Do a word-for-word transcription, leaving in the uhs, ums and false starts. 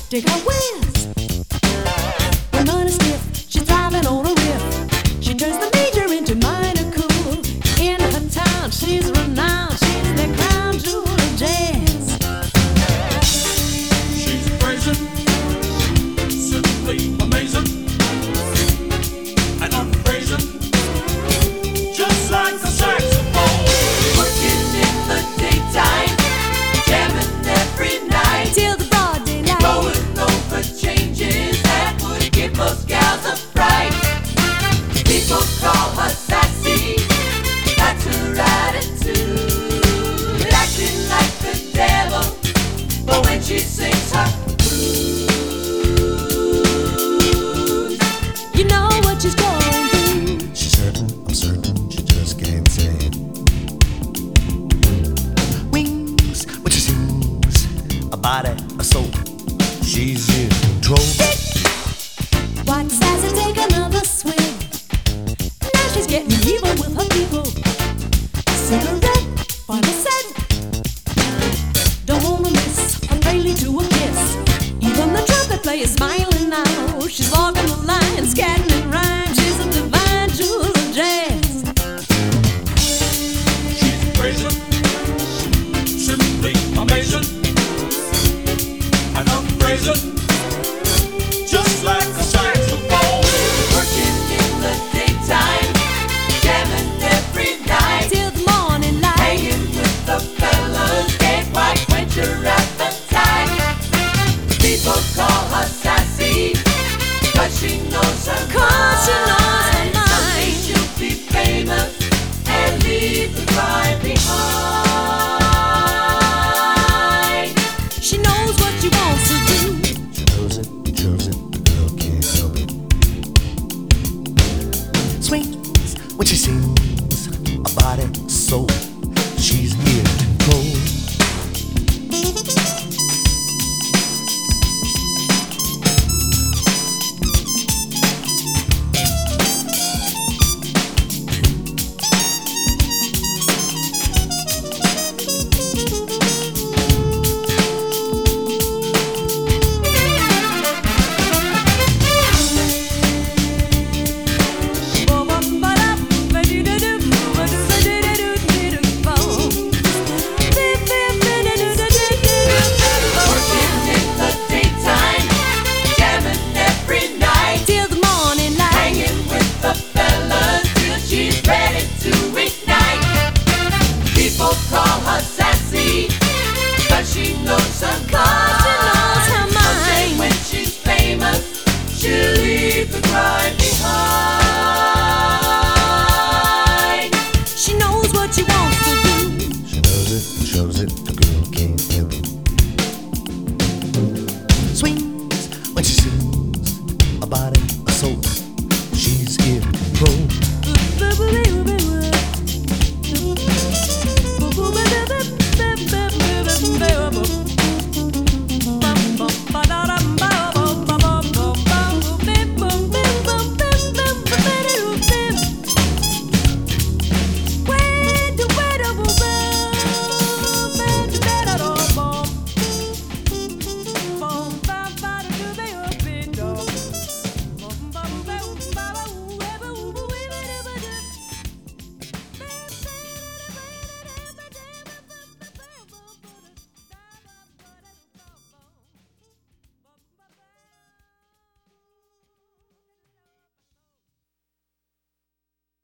dig her whiz. When money's stiff, she's driving on a riff. She turns the major into minor cool. In her town, she's renowned. She's the crown jewel of jazz. She's crazy, simply amazing, and I'm crazy, just like a saxophone. Working in the daytime, jamming every night, Till the broad daylight. blowing over changes that would give most gals a fright. People call her sassy, that's her attitude, acting like the devil, but when she sings her blues, You know what she's going through. She's certain, I'm certain, she just can't say it. Wings, when she sings, a body, a soul. She's in control. Watch Sassy take another swing. Now she's getting evil with her people. Cigarette for the set. Don't wanna miss a rally to a kiss. Even the trumpet player is smiling now. She's walking the line, scatting in rhymes. She's a divine jewel of jazz. She's crazy, simply amazing, and I'm crazy, just like a saxophone. working in the daytime, jamming every night, Till the morning light. hanging with the fellas, can't quite quench her appetite. People call her sassy, but she knows her 'Cause she knows her mind. Someday mind. she'll be famous and leave the crime behind. She knows what she wants to do. She knows it, chose it, the girl can't help it. Swings, when she sings, a body, soul. She's in